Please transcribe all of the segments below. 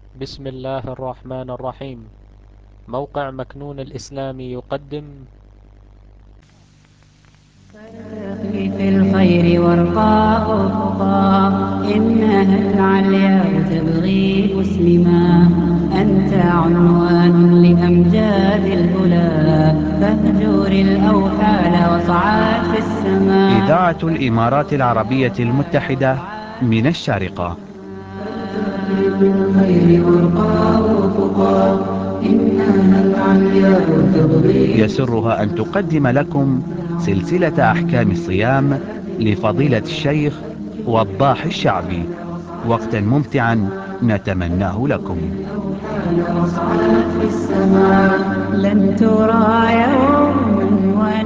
بسم الله الرحمن الرحيم. موقع مكنون الإسلامي يقدم. ترقي في الخير وارقى أفقا، إنها العليا تبغي مسلما. أنت عنوان لأمجاد الأولى، فاهجر الأوحال واصعد في السماء. إذاعة الإمارات العربية المتحدة من الشارقة. في الخير وارقى أفقا، إنها العليا تبغي. يسرها أن تقدم لكم سلسلة أحكام الصيام لفضيلة الشيخ وضاح الشعبي، وقتا ممتعا نتمناه لكم. في السماء لن ترى يوما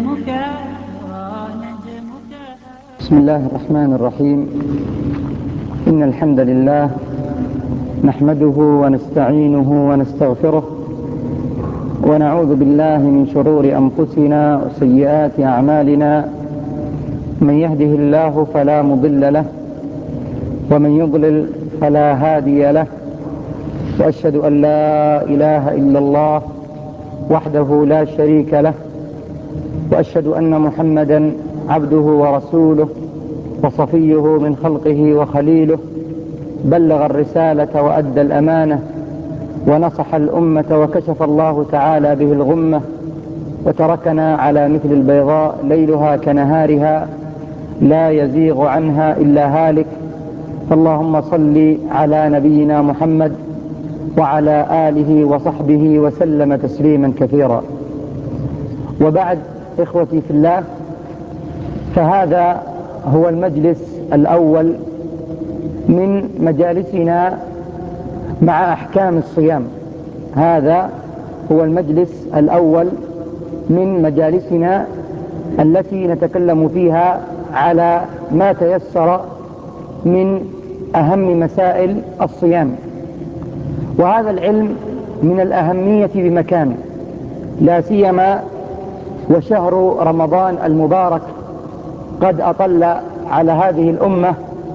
ونجمك. بسم الله الرحمن الرحيم. إن الحمد لله نحمده ونستعينه ونستغفره، ونعوذ بالله من شرور أنفسنا وسيئات أعمالنا. من يهده الله فلا مضل له، ومن يضلل فلا هادي له. وأشهد أن لا إله إلا الله وحده لا شريك له، وأشهد أن محمدا عبده ورسوله وصفيه من خلقه وخليله. بلغ الرسالة وأدى الأمانة ونصح الأمة، وكشف الله تعالى به الغمة، وتركنا على مثل البيضاء ليلها كنهارها، لا يزيغ عنها إلا هالك. فاللهم صل على نبينا محمد وعلى آله وصحبه وسلم تسليما كثيرا. وبعد، إخوتي في الله، فهذا هو المجلس الأول من مجالسنا مع أحكام الصيام. هذا هو المجلس الأول من مجالسنا التي نتكلم فيها على ما تيسر من أهم مسائل الصيام. وهذا العلم من الأهمية بمكان، لا سيما وشهر رمضان المبارك قد أطل على هذه الأمة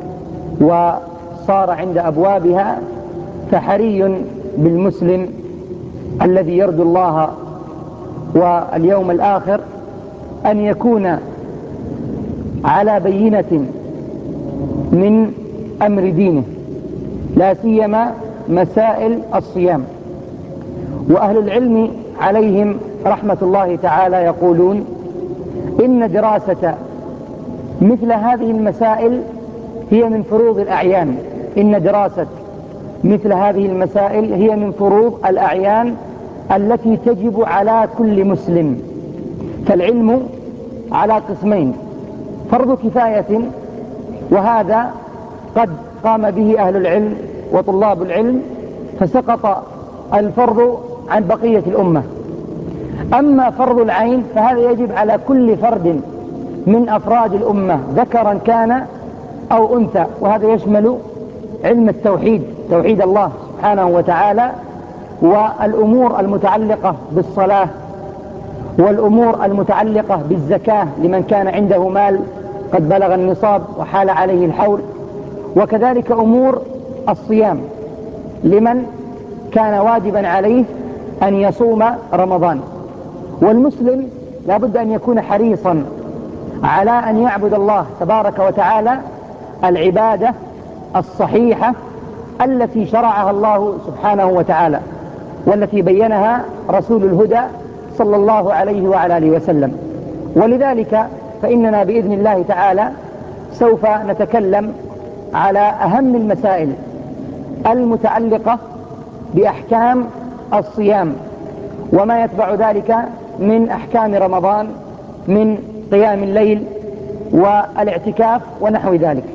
وصار عند أبوابها. فحري بالمسلم الذي يرجو الله واليوم الآخر أن يكون على بينة من أمر دينه، لا سيما مسائل الصيام. وأهل العلم عليهم رحمة الله تعالى يقولون إن دراسة مثل هذه المسائل هي من فروض الأعيان. إن دراسة مثل هذه المسائل هي من فروض الأعيان التي تجب على كل مسلم. فالعلم على قسمين: فرض كفاية، وهذا قد قام به أهل العلم وطلاب العلم، فسقط الفرض عن بقية الأمة. أما فرض العين فهذا يجب على كل فرد من أفراد الأمة، ذكرا كان أو أنثى، وهذا يشمل علم التوحيد، توحيد الله سبحانه وتعالى، والأمور المتعلقة بالصلاة، والأمور المتعلقة بالزكاة لمن كان عنده مال قد بلغ النصاب وحال عليه الحول، وكذلك أمور الصيام لمن كان واجبا عليه أن يصوم رمضان. والمسلم لا بد أن يكون حريصا على أن يعبد الله تبارك وتعالى العبادة الصحيحة التي شرعها الله سبحانه وتعالى، والتي بينها رسول الهدى صلى الله عليه وعلى آله وسلم. ولذلك فإننا بإذن الله تعالى سوف نتكلم على أهم المسائل المتعلقة بأحكام الصيام وما يتبع ذلك من أحكام رمضان، من قيام الليل والاعتكاف ونحو ذلك.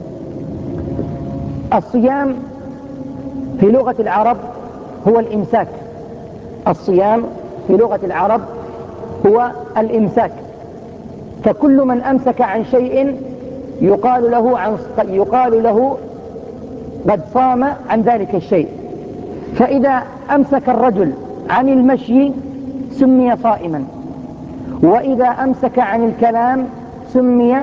الصيام في لغة العرب هو الإمساك. الصيام في لغة العرب هو الإمساك. فكل من أمسك عن شيء يقال له قد صام عن ذلك الشيء. فإذا أمسك الرجل عن المشي سمي صائما، وإذا أمسك عن الكلام سمي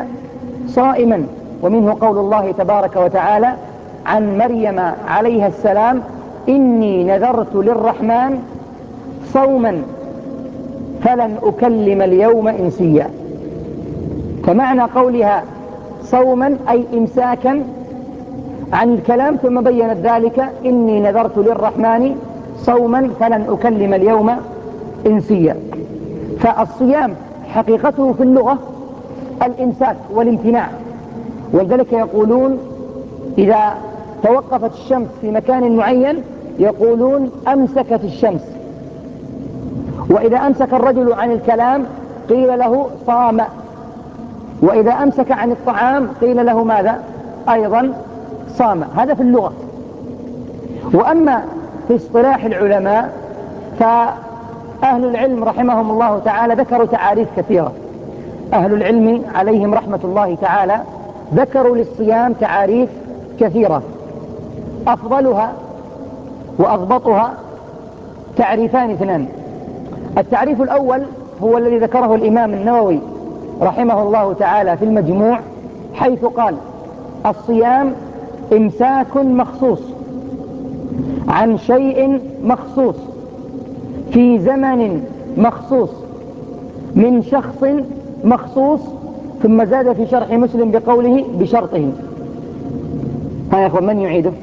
صائما. ومنه قول الله تبارك وتعالى عن مريم عليها السلام: إني نذرت للرحمن صوما فلن أكلم اليوم إنسيا. فمعنى قولها صوما أي إمساكا عن الكلام، ثم بينت ذلك إني نذرت للرحمن صوما فلن أكلم اليوم إنسيا. فالصيام حقيقته في اللغة الإمساك والامتناع، ولذلك يقولون إذا توقفت الشمس في مكان معين يقولون أمسكت الشمس، وإذا أمسك الرجل عن الكلام قيل له صام، وإذا أمسك عن الطعام قيل له ماذا؟ أيضا صام. هذا في اللغة. وأما في اصطلاح العلماء فأهل العلم رحمهم الله تعالى ذكروا تعاريف كثيرة. أهل العلم عليهم رحمة الله تعالى ذكروا للصيام تعاريف كثيرة، أفضلها وأضبطها تعريفان اثنان. التعريف الأول هو الذي ذكره الإمام النووي رحمه الله تعالى في المجموع، حيث قال: الصيام إمساك مخصوص عن شيء مخصوص في زمن مخصوص من شخص مخصوص. ثم زاد في شرح مسلم بقوله بشرطه. ها يا أخوان، من يعيده؟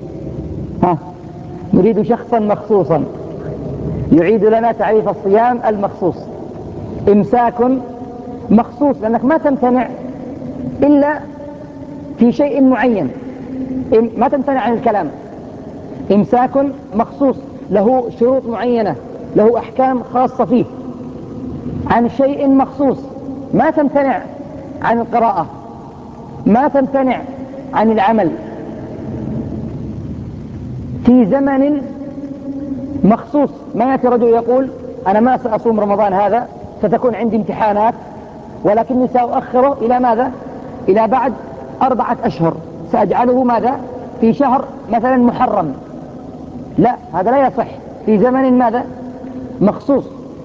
نريد شخصا مخصوصا يعيد لنا تعريف الصيام المخصوص. إمساك مخصوص لأنك ما تمتنع إلا في شيء معين، ما تمتنع عن الكلام. إمساك مخصوص له شروط معينة، له أحكام خاصة فيه، عن شيء مخصوص. ما تمتنع عن القراءة، ما تمتنع عن العمل، في زمن مخصوص. ما يأتي رجل يقول: أنا ما سأصوم رمضان هذا، ستكون عندي امتحانات، ولكني سأؤخره إلى ماذا؟ إلى بعد 4 أشهر، سأجعله ماذا؟ في شهر مثلا محرم. لا، هذا لا يصح. في زمن ماذا؟ مخصوص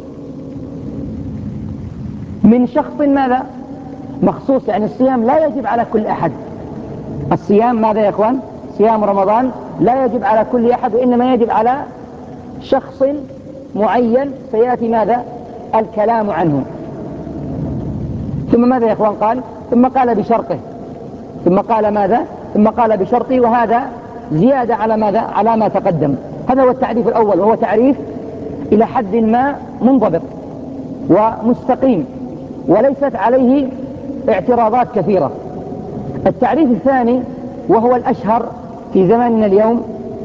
من شخص ماذا؟ مخصوص. يعني الصيام لا يجب على كل أحد. الصيام ماذا يا أخوان؟ صيام رمضان لا يجب على كل أحد، وإنما يجب على شخص معين سيأتي ماذا؟ الكلام عنه. ثم ماذا يا أخوان قال؟ ثم قال بشرطه. ثم قال ماذا؟ ثم قال بشرطه، وهذا زيادة على ماذا؟ على ما تقدم. هذا هو التعريف الأول، وهو تعريف إلى حد ما منضبط ومستقيم وليست عليه اعتراضات كثيرة. التعريف الثاني وهو الأشهر في زماننا اليوم،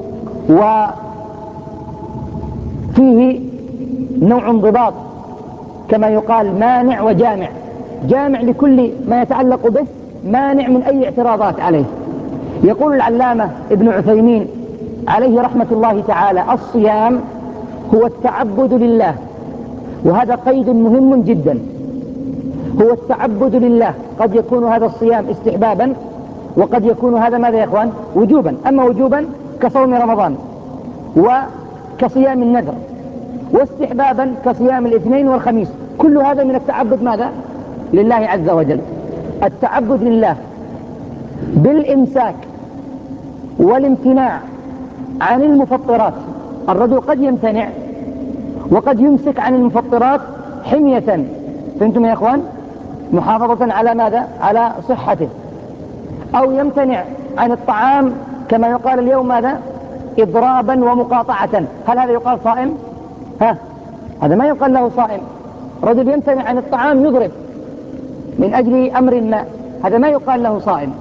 وفيه نوع انضباط كما يقال مانع وجامع. جامع لكل ما يتعلق به، مانع من أي اعتراضات عليه. يقول العلامة ابن عثيمين عليه رحمة الله تعالى: الصيام هو التعبد لله. وهذا قيد مهم جدا، هو التعبد لله. قد يكون هذا الصيام استحبابا، وقد يكون هذا ماذا يا إخوان؟ وجوبا. أما وجوبا كصوم رمضان وكصيام النذر، واستحبابا كصيام الاثنين والخميس. كل هذا من التعبد ماذا؟ لله عز وجل. التعبد لله بالإمساك والامتناع عن المفطرات. الرجل قد يمتنع وقد يمسك عن المفطرات حمية، فهمتم يا إخوان؟ محافظة على ماذا؟ على صحته. أو يمتنع عن الطعام كما يقال اليوم ماذا؟ إضرابا ومقاطعة. هل هذا يقال صائم؟ هذا ما يقال له صائم. رجل يمتنع عن الطعام يضرب من أجل أمر ما، هذا ما يقال له صائم.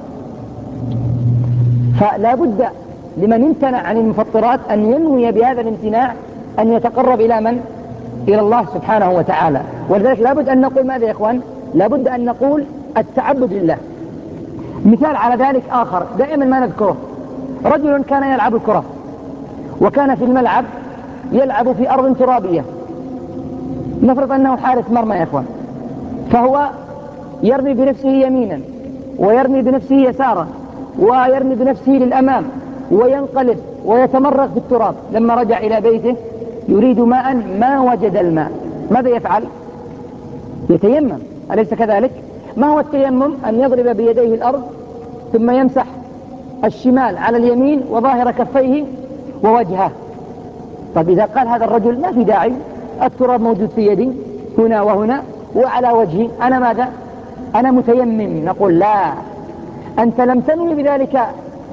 فلا بد لمن امتنع عن المفطرات أن ينوي بهذا الامتناع أن يتقرب إلى من؟ إلى الله سبحانه وتعالى. ولذلك لا بد أن نقول ماذا يا إخوان؟ لا بد أن نقول التعبد لله. مثال على ذلك آخر دائما ما نذكره: رجل كان يلعب الكرة، وكان في الملعب يلعب في أرض ترابية. نفرض أنه حارس مرمى يا إخوان، فهو يرمي بنفسه يمينا، ويرمي بنفسه يسارا، ويرمي بنفسه للأمام، وينقلب ويتمرغ في التراب. لما رجع إلى بيته يريد ماء ما وجد الماء، ماذا يفعل؟ يتيمم، أليس كذلك؟ ما هو التيمم؟ أن يضرب بيديه الأرض، ثم يمسح الشمال على اليمين وظاهر كفيه، ووجهه. طب إذا قال هذا الرجل ما في داعي، التراب موجود في يدي هنا وهنا وعلى وجهي، أنا ماذا؟ أنا متيمم. نقول لا، أنت لم تنوي بذلك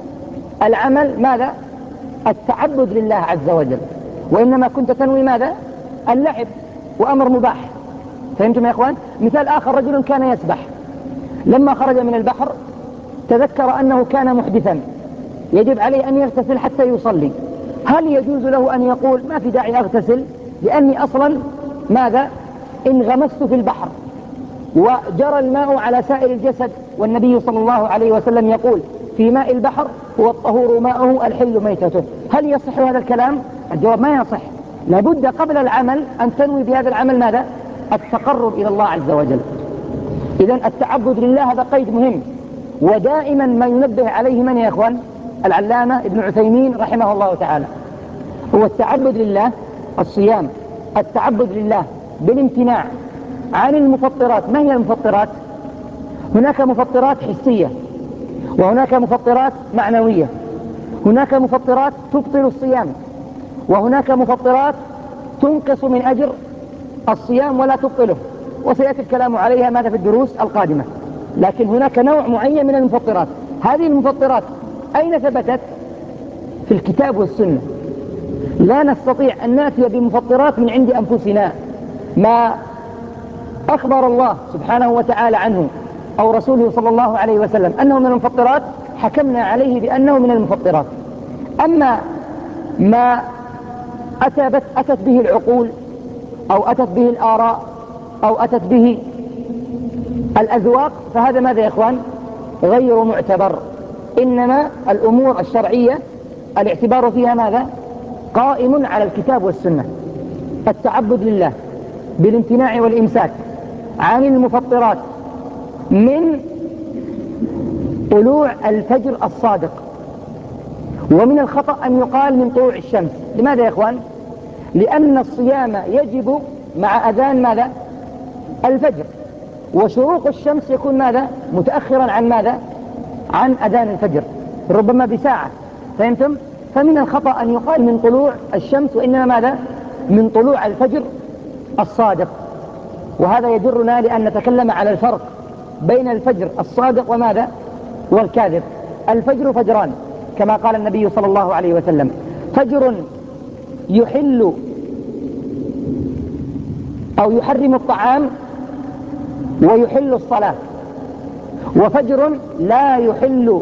العمل ماذا؟ التعبد لله عز وجل، وإنما كنت تنوي ماذا؟ اللعب وأمر مباح. فهمتم يا إخوان؟ مثال آخر، رجل كان يسبح، لما خرج من البحر تذكر أنه كان محدثا يجب عليه أن يغتسل حتى يصلي. هل يجوز له أن يقول ما في داعي أغتسل لأني أصلا ماذا؟ انغمست في البحر وجرى الماء على سائر الجسد، والنبي صلى الله عليه وسلم يقول في ماء البحر هو الطهور ماؤه الحل ميتته. هل يصح هذا الكلام؟ الجواب ما يصح. لابد قبل العمل أن تنوي بهذا العمل ماذا؟ التقرب إلى الله عز وجل. إذن التعبد لله هذا قيد مهم، ودائما ما ينبه عليه من يا إخوان؟ العلامة ابن عثيمين رحمه الله تعالى. هو التعبد لله الصيام، التعبد لله بالامتناع عن المفطرات. ما هي المفطرات؟ هناك مفطرات حسية، وهناك مفطرات معنوية، هناك مفطرات تبطل الصيام، وهناك مفطرات تنقص من أجر الصيام ولا تبطله، وسيأتي الكلام عليها ماذا في الدروس القادمة. لكن هناك نوع معين من المفطرات. هذه المفطرات أين ثبتت؟ في الكتاب والسنة. لا نستطيع أن نأتي بمفطرات من عند أنفسنا. ما أخبر الله سبحانه وتعالى عنه أو رسوله صلى الله عليه وسلم أنه من المفطرات حكمنا عليه بأنه من المفطرات. أما ما أتت به العقول أو أتت به الآراء أو أتت به الأذواق فهذا ماذا يا إخوان؟ غير معتبر. إنما الأمور الشرعية الاعتبار فيها ماذا؟ قائم على الكتاب والسنة. التعبد لله بالامتناع والإمساك عن المفطرات من طلوع الفجر الصادق. ومن الخطأ أن يقال من طلوع الشمس. لماذا يا إخوان؟ لأن الصيام يجب مع أذان ماذا؟ الفجر، وشروق الشمس يكون ماذا؟ متأخرا عن ماذا؟ عن أذان الفجر ربما بساعة. فهمتم؟ فمن الخطأ أن يقال من طلوع الشمس، وإنما ماذا؟ من طلوع الفجر الصادق. وهذا يجرنا لأن نتكلم على الفرق بين الفجر الصادق وماذا؟ والكاذب. الفجر فجران كما قال النبي صلى الله عليه وسلم: فجر يحل أو يحرم الطعام ويحل الصلاة، وفجر لا يحل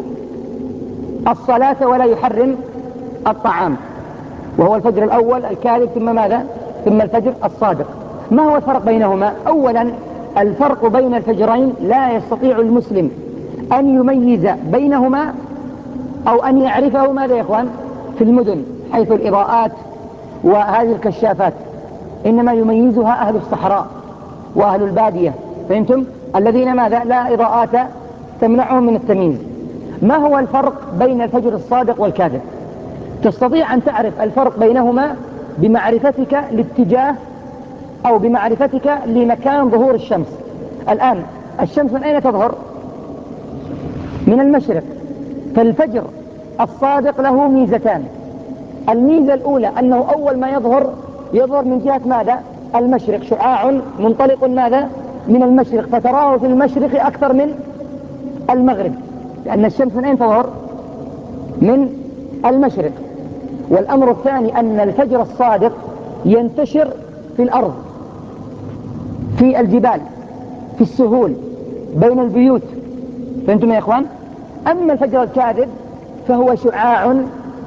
الصلاة ولا يحرم الطعام، وهو الفجر الأول الكاذب، ثم ماذا؟ ثم الفجر الصادق. ما هو الفرق بينهما؟ أولا الفرق بين الفجرين لا يستطيع المسلم أن يميز بينهما أو أن يعرفه ماذا يا إخوان؟ في المدن حيث الإضاءات وهذه الكشافات، إنما يميزها أهل الصحراء وأهل البادية. فهمتم؟ الذين ماذا؟ لا إضاءات تمنعهم من التمييز. ما هو الفرق بين الفجر الصادق والكاذب؟ تستطيع أن تعرف الفرق بينهما بمعرفتك لاتجاه أو بمعرفتك لمكان ظهور الشمس. الآن الشمس من أين تظهر؟ من المشرق. فالفجر الصادق له ميزتان. الميزة الأولى أنه أول ما يظهر من جهة ماذا؟ المشرق، شعاع منطلق ماذا؟ من المشرق، فتراه في المشرق أكثر من المغرب، لأن الشمس من أين تظهر؟ من المشرق. والأمر الثاني أن الفجر الصادق ينتشر في الأرض، في الجبال، في السهول، بين البيوت. فأنتم يا إخوان؟ أما الفجر الكاذب فهو شعاع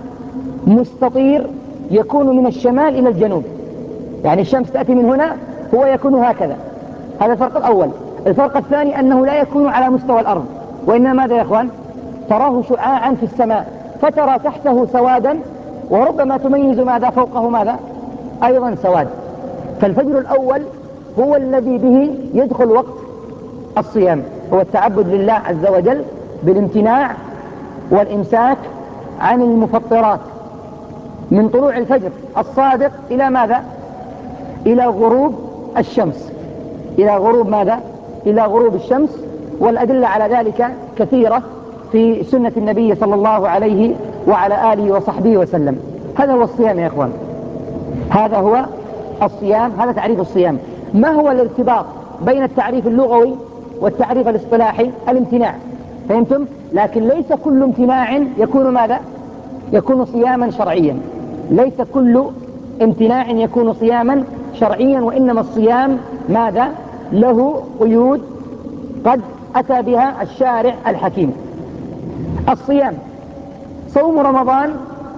مستطير يكون من الشمال إلى الجنوب، يعني الشمس تأتي من هنا، هو يكون هكذا. هذا الفرق الأول. الفرق الثاني أنه لا يكون على مستوى الأرض، وإنما ماذا يا إخوان؟ تراه شعاعا في السماء، فترى تحته سوادا، وربما تميز ماذا فوقه ماذا؟ أيضا سواد. فالفجر الأول هو الذي به يدخل وقت الصيام، هو التعبد لله عز وجل بالامتناع والإمساك عن المفطرات من طلوع الفجر الصادق إلى ماذا؟ إلى غروب الشمس. إلى غروب ماذا؟ إلى غروب الشمس. والأدلة على ذلك كثيرة في سنة النبي صلى الله عليه وعلى آله وصحبه وسلم. هذا هو الصيام يا إخوان، هذا هو الصيام، هذا تعريف الصيام. ما هو الارتباط بين التعريف اللغوي والتعريف الاصطلاحي؟ الامتناع، فهمتم؟ لكن ليس كل امتناع يكون ماذا؟ يكون صياما شرعيا، ليس كل امتناع يكون صياما شرعيا، وإنما الصيام ماذا؟ له قيود قد أتى بها الشارع الحكيم. الصيام، صوم رمضان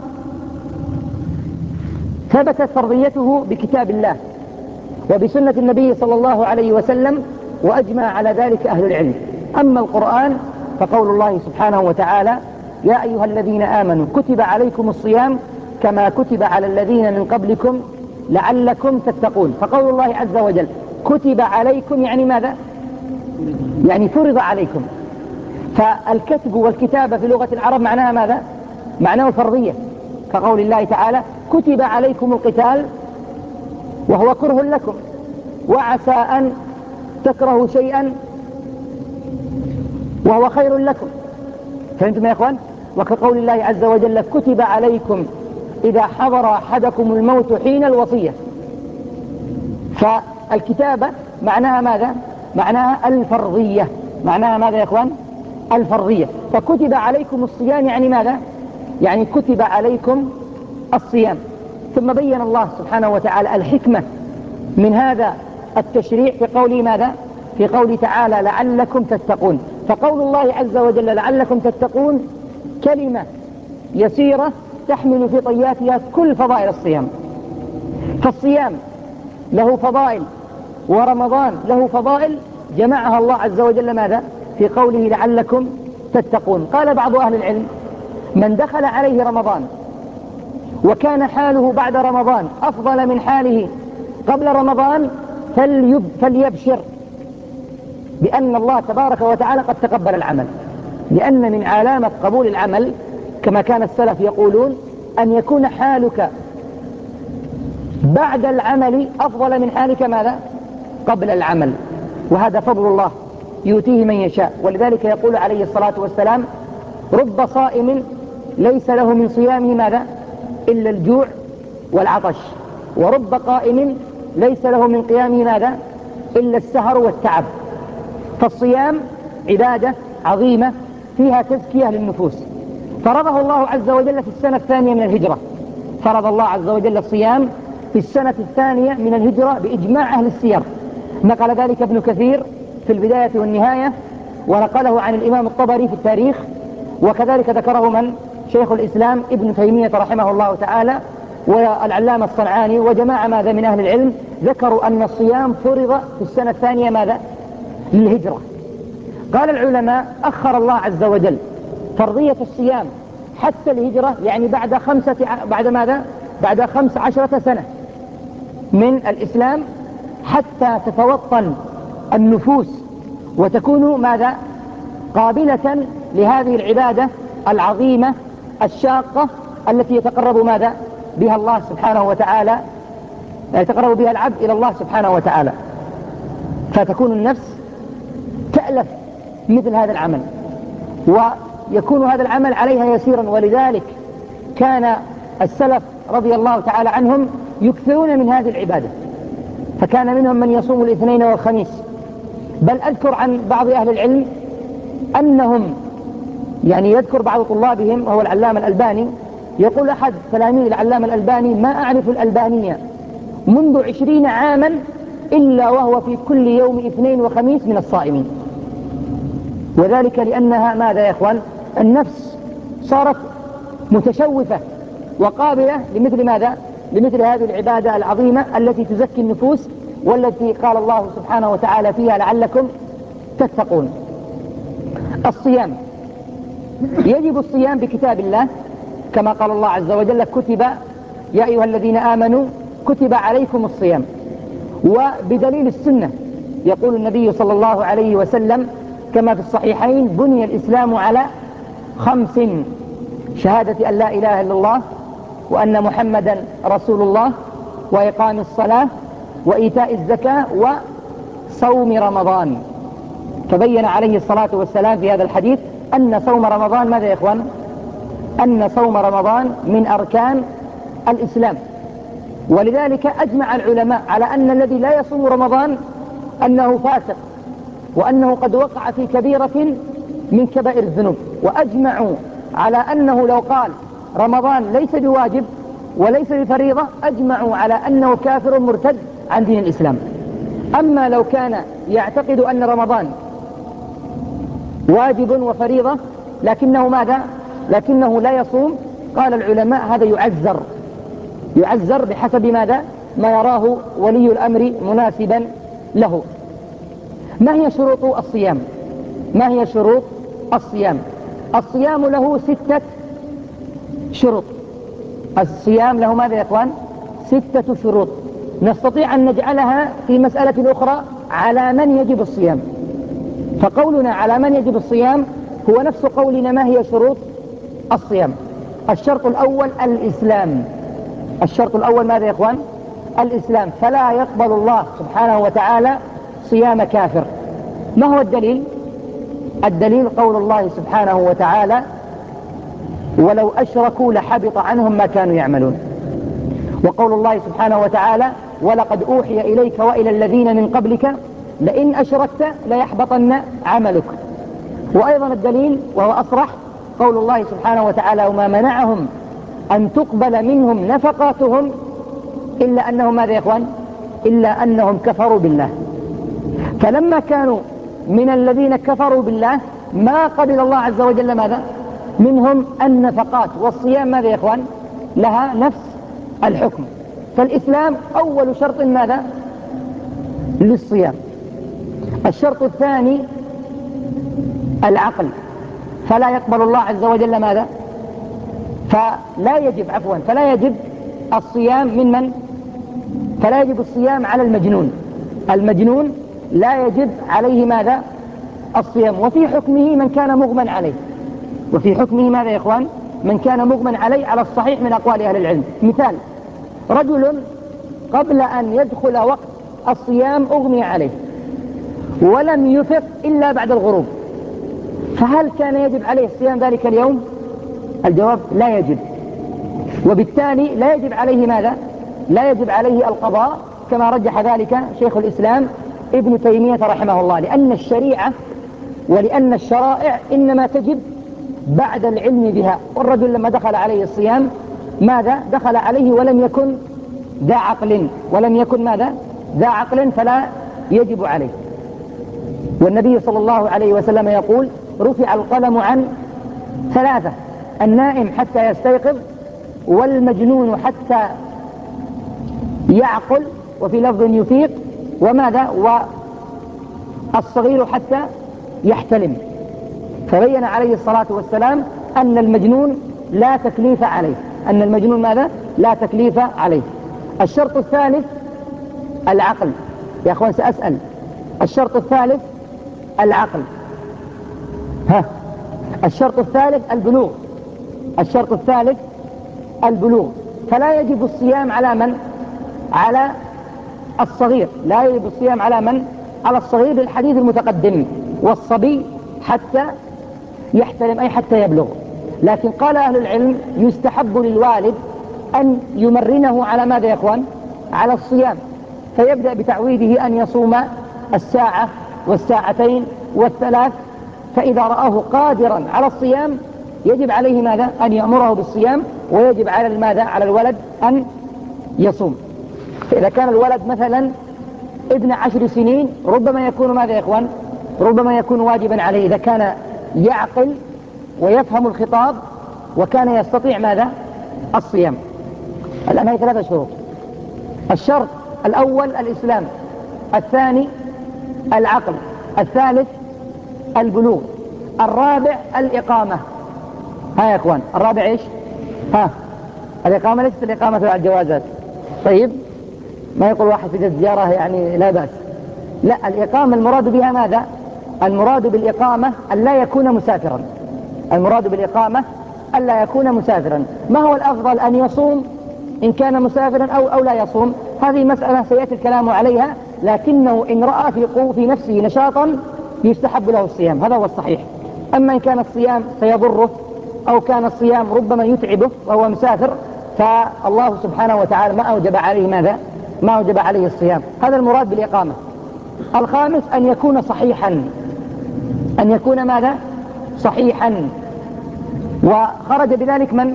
ثبتت فرضيته بكتاب الله وبسنة النبي صلى الله عليه وسلم، وأجمع على ذلك أهل العلم. أما القرآن فقول الله سبحانه وتعالى: يا أيها الذين آمنوا كتب عليكم الصيام كما كتب على الذين من قبلكم لعلكم تتقون. فقول الله عز وجل كتب عليكم يعني ماذا؟ يعني فرض عليكم. فالكتب والكتابة في لغة العرب معناها ماذا؟ معناه الفرضية، كقول الله تعالى: كتب عليكم القتال وهو كره لكم وعسى أن تكرهوا شيئا وهو خير لكم. فهمتم يا إخوان؟ وكقول الله عز وجل: كتب عليكم إذا حضر أحدكم الموت حين الوصية. فالكتابة معناها ماذا؟ معناها الفرضية. معناها ماذا يا إخوان؟ الفرضية. فكتب عليكم الصيام يعني ماذا؟ يعني كتب عليكم الصيام. ثم بين الله سبحانه وتعالى الحكمة من هذا التشريع في قوله ماذا؟ في قوله تعالى: لعلكم تتقون. فقول الله عز وجل لعلكم تتقون كلمة يسيرة تحمل في طياتها كل فضائل الصيام. فالصيام له فضائل ورمضان له فضائل جمعها الله عز وجل ماذا؟ في قوله لعلكم تتقون. قال بعض أهل العلم: من دخل عليه رمضان وكان حاله بعد رمضان أفضل من حاله قبل رمضان فليبشر بأن الله تبارك وتعالى قد تقبل العمل، لأن من علامة قبول العمل كما كان السلف يقولون أن يكون حالك بعد العمل أفضل من حالك ماذا؟ قبل العمل. وهذا فضل الله يؤتيه من يشاء. ولذلك يقول عليه الصلاة والسلام: رب صائم ليس له من صيامه ماذا؟ إلا الجوع والعطش، ورب قائم ليس له من قيامه ماذا؟ إلا السهر والتعب. فالصيام عبادة عظيمة فيها تزكية للنفوس، فرضه الله عز وجل في السنة الثانية من الهجرة. فرض الله عز وجل الصيام في السنة الثانية من الهجرة بإجماع أهل السير. نقل ذلك ابن كثير في البداية والنهاية، ونقله عن الإمام الطبري في التاريخ، وكذلك ذكره من؟ شيخ الإسلام ابن تيمية رحمه الله تعالى، والعلامة الصنعاني، وجماعة ماذا من أهل العلم ذكروا أن الصيام فرض في السنة الثانية ماذا؟ للهجرة. قال العلماء: أخر الله عز وجل فرضية الصيام حتى الهجرة، يعني بعد ماذا؟ بعد 15 سنة من الإسلام، حتى تتوطن النفوس وتكون ماذا؟ قابلة لهذه العبادة العظيمة الشاقة التي يتقرب ماذا؟ بها الله سبحانه وتعالى، يتقرب بها العبد إلى الله سبحانه وتعالى، فتكون النفس تألف مثل هذا العمل، ويكون هذا العمل عليها يسيرا. ولذلك كان السلف رضي الله تعالى عنهم يكثرون من هذه العبادة، فكان منهم من يصوم الاثنين والخميس. بل أذكر عن بعض أهل العلم أنهم يعني يذكر بعض طلابهم وهو العلامة الألباني، يقول أحد تلاميذ العلامة الألباني: ما أعرف الألبانية منذ 20 عاما إلا وهو في كل يوم اثنين وخميس من الصائمين. وذلك لأنها ماذا يا إخوان؟ النفس صارت متشوفة وقابلة لمثل ماذا؟ لمثل هذه العبادة العظيمة التي تزكي النفوس، والتي قال الله سبحانه وتعالى فيها لعلكم تتقون. الصيام، يجب الصيام بكتاب الله كما قال الله عز وجل: كتب يا أيها الذين آمنوا كتب عليكم الصيام. وبدليل السنة يقول النبي صلى الله عليه وسلم كما في الصحيحين: بني الإسلام على 5: شهادة أن لا إله إلا الله وأن محمدا رسول الله، وإقام الصلاة، وإيتاء الزكاة، وصوم رمضان. فبين عليه الصلاة والسلام في هذا الحديث أن صوم رمضان ماذا يا إخوان؟ أن صوم رمضان من أركان الإسلام. ولذلك أجمع العلماء على أن الذي لا يصوم رمضان أنه فاسق، وأنه قد وقع في كبيرة من كبائر الذنوب. وأجمعوا على أنه لو قال رمضان ليس بواجب وليس بفريضة، أجمعوا على أنه كافر مرتد عن دين الإسلام. أما لو كان يعتقد أن رمضان واجب وفريضة لكنه ماذا؟ لكنه لا يصوم، قال العلماء هذا يعزر بحسب ماذا؟ ما يراه ولي الأمر مناسبا له. ما هي شروط الصيام؟ ما هي شروط الصيام؟ الصيام له 6 شروط. الصيام له ماذا يا إخوان؟ 6 شروط. نستطيع أن نجعلها في مسألة أخرى على من يجب الصيام. فقولنا على من يجب الصيام هو نفس قولنا ما هي شروط الصيام. الشرط الأول الإسلام. الشرط الأول ماذا يا إخوان؟ الإسلام. فلا يقبل الله سبحانه وتعالى صيام كافر. ما هو الدليل؟ الدليل قول الله سبحانه وتعالى: ولو أشركوا لحبط عنهم ما كانوا يعملون. وقول الله سبحانه وتعالى: ولقد أوحي إليك وإلى الذين من قبلك لئن أشركت ليحبطن عملك. وأيضا الدليل وهو أصرح قول الله سبحانه وتعالى: وما منعهم أن تقبل منهم نفقاتهم إلا أنهم ماذا يا إخوان؟ إلا أنهم كفروا بالله. فلما كانوا من الذين كفروا بالله ما قبل الله عز وجل ماذا؟ منهم النفقات. والصيام ماذا يا إخوان؟ لها نفس الحكم. فالإسلام أول شرط ماذا؟ للصيام. الشرط الثاني العقل. فلا يقبل الله عز وجل ماذا؟ فلا يجب الصيام من من؟ فلا يجب الصيام على المجنون. المجنون لا يجب عليه ماذا؟ الصيام. وفي حكمه من كان مغمى عليه. وفي حكمه ماذا يا إخوان؟ من كان مغمى عليه على الصحيح من أقوال أهل العلم. مثال: رجل قبل أن يدخل وقت الصيام أغمي عليه ولم يفق إلا بعد الغروب، فهل كان يجب عليه الصيام ذلك اليوم؟ الجواب: لا يجب. وبالتالي لا يجب عليه ماذا؟ لا يجب عليه القضاء، كما رجح ذلك شيخ الإسلام ابن تيمية رحمه الله، لأن الشريعة ولأن الشرائع إنما تجب بعد العلم بها. والرجل لما دخل عليه الصيام ماذا؟ دخل عليه ولم يكن ذا عقل، ولم يكن ماذا؟ ذا عقل، فلا يجب عليه. والنبي صلى الله عليه وسلم يقول: رفع القلم عن 3: النائم حتى يستيقظ، والمجنون حتى يعقل، وفي لفظ يفيق، وماذا؟ والصغير حتى يحتلم. فبين عليه الصلاة والسلام أن المجنون لا تكليف عليه. أن المجنون ماذا؟ لا تكليف عليه. الشرط الثالث العقل. يا أخوان سأسأل: الشرط الثالث العقل. الشرط الثالث البلوغ. الشرط الثالث البلوغ. فلا يجب الصيام على من؟ على الصغير. لا يجب الصيام على من؟ على الصغير للحديث المتقدم: والصبي حتى يحتلم، أي حتى يبلغ. لكن قال أهل العلم: يستحب للوالد أن يمرنه على ماذا يا إخوان؟ على الصيام. فيبدأ بتعويده أن يصوم الساعة والساعتين والثلاث، فإذا رآه قادرا على الصيام يجب عليه ماذا؟ أن يأمره بالصيام. ويجب على ماذا؟ على الولد أن يصوم. فإذا كان الولد مثلا ابن 10 سنين ربما يكون ماذا يا إخوان؟ ربما يكون واجبا عليه إذا كان يعقل ويفهم الخطاب وكان يستطيع ماذا؟ الصيام. الآن هي 3 شروط. الشرط الأول الإسلام، الثاني العقل، الثالث البلوغ، الرابع الإقامة. يا إخوان الرابع إيش؟ الإقامة ليست الإقامة على الجوازات. طيب ما يقول واحد في الزيارة يعني لا بأس. لا، الإقامة المراد بها ماذا؟ المراد بالإقامة أن لا يكون مسافرا. المراد بالإقامة أن لا يكون مسافرا. ما هو الأفضل؟ أن يصوم إن كان مسافرا أو لا يصوم؟ هذه مسألة سيأتي الكلام عليها، لكنه إن رأى في نفسه نشاطا يستحب له الصيام، هذا هو الصحيح. أما إن كان الصيام سيضره أو كان الصيام ربما يتعبه وهو مسافر فالله سبحانه وتعالى ما أوجب عليه ماذا؟ ما أوجب عليه الصيام. هذا المراد بالإقامة. الخامس أن يكون صحيحا، أن يكون ماذا؟ صحيحا. وخرج بذلك من؟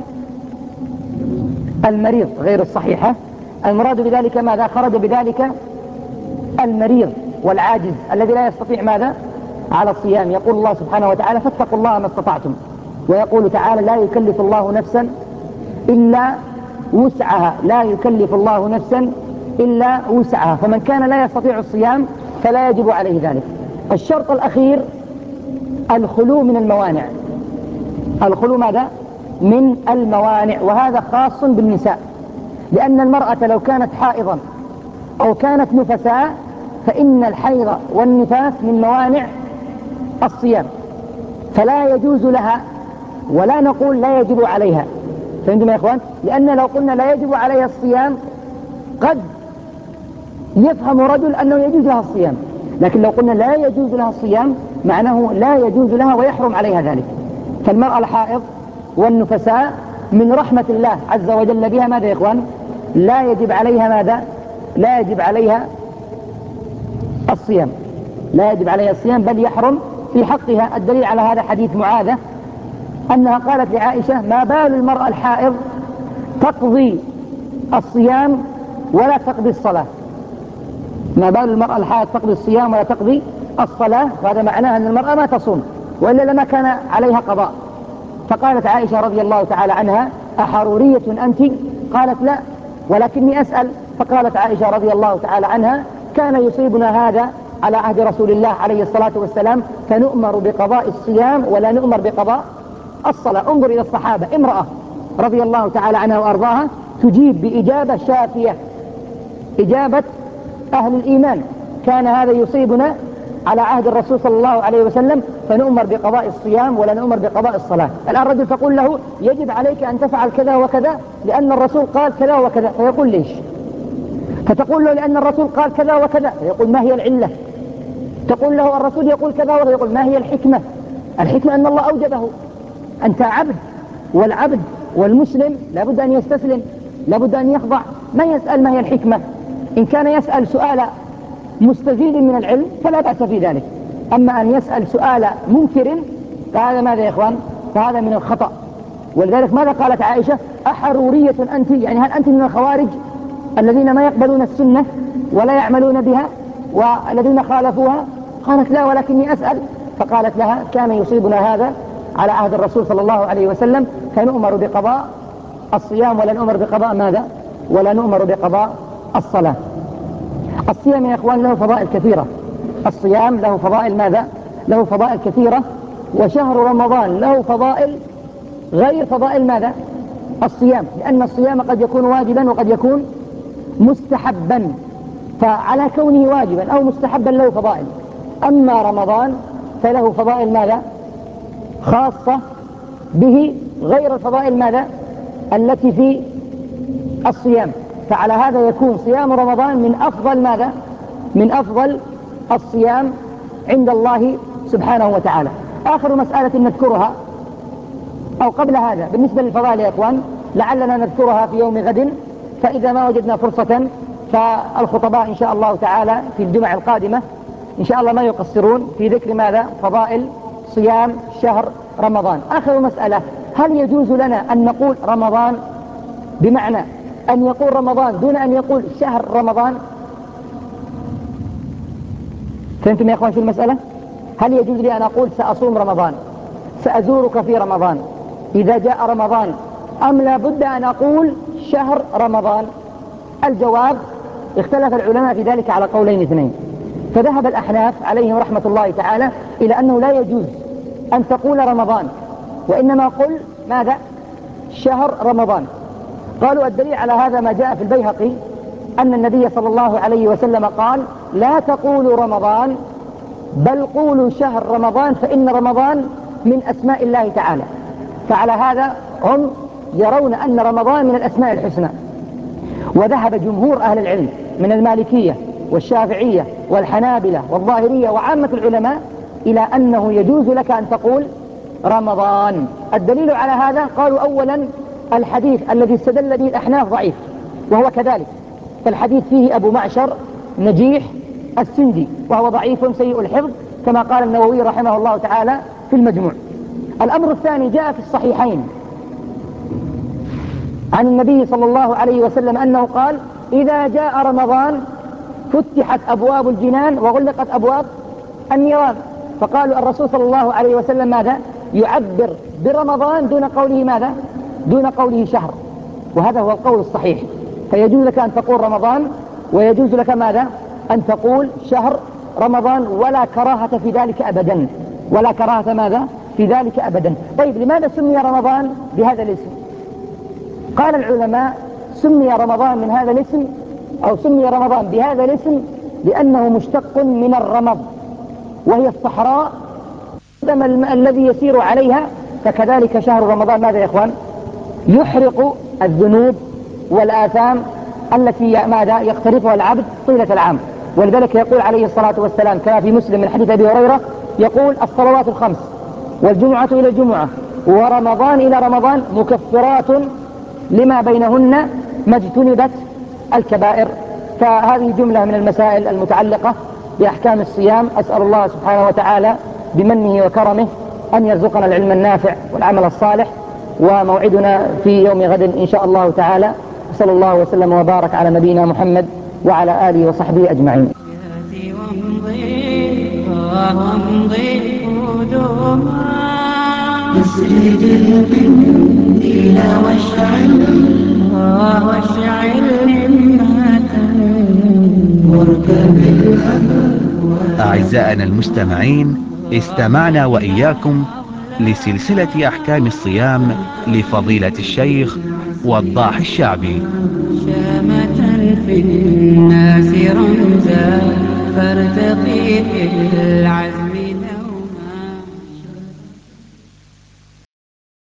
المريض غير الصحيحة. المراد بذلك ماذا؟ خرج بذلك المريض والعاجز الذي لا يستطيع ماذا؟ على الصيام. يقول الله سبحانه وتعالى فاتقوا الله ما استطعتم، ويقول تعالى لا يكلف الله نفسا إلا وسعها، لا يكلف الله نفسا إلا وسعها. فمن كان لا يستطيع الصيام فلا يجب عليه ذلك. الشرط الأخير الخلو من الموانع. الخلو ماذا؟ من الموانع، وهذا خاص بالنساء، لأن المرأة لو كانت حائضا أو كانت نفساء فإن الحيض والنفاس من موانع الصيام، فلا يجوز لها، ولا نقول لا يجب عليها. فهمتم يا إخوان؟ لأن لو قلنا لا يجب عليها الصيام قد يفهم رجل أنه يجوز لها الصيام، لكن لو قلنا لا يجوز لها الصيام معناه لا يجوز لها ويحرم عليها ذلك. فالمرأة الحائض والنفساء من رحمة الله عز وجل بها ماذا يا إخوان؟ لا يجب عليها ماذا؟ لا يجب عليها الصيام، لا يجب عليها الصيام، بل يحرم في حقها. الدليل على هذا حديث معاذة أنها قالت لعائشة ما بال المرأة الحائض تقضي الصيام ولا تقضي الصلاة؟ ما بال المرأة الحائض تقضي الصيام ولا تقضي الصلاة؟ وهذا معناه أن المرأة ما تصوم، وإلا لما كان عليها قضاء. فقالت عائشة رضي الله تعالى عنها أحرورية أنت؟ قالت لا ولكني أسأل. فقالت عائشة رضي الله تعالى عنها كان يصيبنا هذا على عهد رسول الله عليه الصلاة والسلام، فنؤمر بقضاء الصيام ولا نؤمر بقضاء الصلاة. انظر إلى الصحابة، امرأة رضي الله تعالى عنها وأرضاها تجيب بإجابة شافية، إجابة أهل الإيمان. كان هذا يصيبنا على عهد الرسول صلى الله عليه وسلم فنؤمر بقضاء الصيام ولا نؤمر بقضاء الصلاة. الآن رجل تقول له يجب عليك أن تفعل كذا وكذا لأن الرسول قال كذا وكذا، فيقول ليش؟ فتقول له لأن الرسول قال كذا وكذا، فيقول ما هي العلة؟ تقول له الرسول يقول كذا وكذا، يقول ما هي الحكمة؟ الحكمة أن الله أوجبه. أنت عبد، والعبد والمسلم لابد أن يستسلم، لابد أن يخضع، ما يسأل ما هي الحكمة. إن كان يسأل سؤال مستزيد من العلم فلا بأس في ذلك، أما أن يسأل سؤال منكر فهذا ماذا يا إخوان؟ فهذا من الخطأ. ولذلك ماذا قالت عائشة؟ أحرورية أنت؟ يعني هل أنت من الخوارج الذين ما يقبلون السنة ولا يعملون بها والذين خالفوها؟ قالت لا ولكني أسأل. فقالت لها كان يصيبنا هذا على عهد الرسول صلى الله عليه وسلم فنؤمر بقضاء الصيام ولا نؤمر بقضاء ماذا؟ ولا نؤمر بقضاء الصلاة. الصيام يا إخوان له فضائل كثيرة، الصيام له فضائل ماذا؟ له فضائل كثيرة. وشهر رمضان له فضائل غير فضائل ماذا؟ الصيام، لأن الصيام قد يكون واجبا وقد يكون مستحبا، فعلى كونه واجبا أو مستحبا له فضائل. أما رمضان فله فضائل ماذا؟ خاصة به غير الفضائل ماذا؟ التي في الصيام. فعلى هذا يكون صيام رمضان من أفضل ماذا؟ من أفضل الصيام عند الله سبحانه وتعالى. آخر مسألة نذكرها أو قبل هذا بالنسبة للفضائل يا إخوان لعلنا نذكرها في يوم غد، فإذا ما وجدنا فرصة فالخطباء إن شاء الله تعالى في الجمعة القادمة إن شاء الله ما يقصرون في ذكر ماذا؟ فضائل صيام شهر رمضان. آخر مسألة، هل يجوز لنا أن نقول رمضان بمعنى أن يقول رمضان دون أن يقول شهر رمضان؟ فهمتم يا أخوان في المسألة؟ هل يجوز لي أن أقول سأصوم رمضان، سأزورك في رمضان إذا جاء رمضان، أم لا بد أن أقول شهر رمضان؟ الجواب اختلف العلماء في ذلك على قولين اثنين. فذهب الأحناف عليهم رحمة الله تعالى إلى أنه لا يجوز أن تقول رمضان، وإنما قل ماذا؟ شهر رمضان. قالوا الدليل على هذا ما جاء في البيهقي أن النبي صلى الله عليه وسلم قال لا تقولوا رمضان بل قولوا شهر رمضان فإن رمضان من أسماء الله تعالى. فعلى هذا هم يرون أن رمضان من الأسماء الحسنى. وذهب جمهور أهل العلم من المالكية والشافعية والحنابلة والظاهرية وعامة العلماء إلى أنه يجوز لك أن تقول رمضان. الدليل على هذا قالوا أولا الحديث الذي استدل به الأحناف ضعيف، وهو كذلك، فالحديث فيه أبو معشر نجيح السندي وهو ضعيف سيء الحفظ كما قال النووي رحمه الله تعالى في المجموع. الأمر الثاني جاء في الصحيحين عن النبي صلى الله عليه وسلم أنه قال: إذا جاء رمضان فتحت أبواب الجنان وغلقت أبواب النيران. فقالوا الرسول صلى الله عليه وسلم ماذا؟ يعبر برمضان دون قوله ماذا؟ دون قوله شهر، وهذا هو القول الصحيح. فيجوز لك أن تقول رمضان، ويجوز لك ماذا؟ أن تقول شهر رمضان، ولا كراهة في ذلك أبدا، ولا كراهة ماذا؟ في ذلك أبدا. طيب لماذا سمي رمضان بهذا الاسم؟ قال العلماء: سمي رمضان من هذا الاسم، أو سمي رمضان بهذا الاسم لأنه مشتق من الرمض، وهي الصحراء الذي يسير عليها. فكذلك شهر رمضان ماذا يا إخوان؟ يحرق الذنوب والآثام التي ماذا يقترفها العبد طيلة العام. ولذلك يقول عليه الصلاة والسلام كما في مسلم من حديث أبي هريرة، يقول: الصلوات الخمس والجمعة إلى الجمعة ورمضان إلى رمضان مكفرات لما بينهن ما اجتنبت الكبائر. فهذه جملة من المسائل المتعلقة بأحكام الصيام. أسأل الله سبحانه وتعالى بمنه وكرمه أن يرزقنا العلم النافع والعمل الصالح. وموعدنا في يوم غد إن شاء الله تعالى. صلى الله وسلم وبارك على نبينا محمد وعلى آله وصحبه أجمعين. اسرد القنديل واشعل همة واركب أعزائنا المستمعين، استمعنا وإياكم لسلسلة أحكام الصيام لفضيلة الشيخ وضاح الشعبي. شامة في الناس رمزا فارتقي في العزم